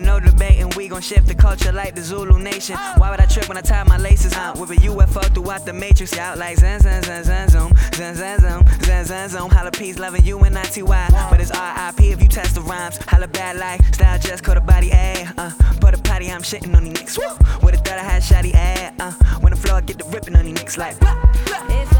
ain't no debating, we gon' shift the culture like the Zulu Nation. Why would I trip when I tie my laces? With a UFO throughout the matrix, out like zan zan zan zan zoom, zan zan zoom, zan zan zoom. Holla peace, loving you and not TY, but it's RIP if you test the rhymes. Holla bad life, style just caught a body, ayy. Put a potty, I'm shitting on these niggas. With a thought I had shoddy, ayy. When the floor get the ripping on these niggas like. If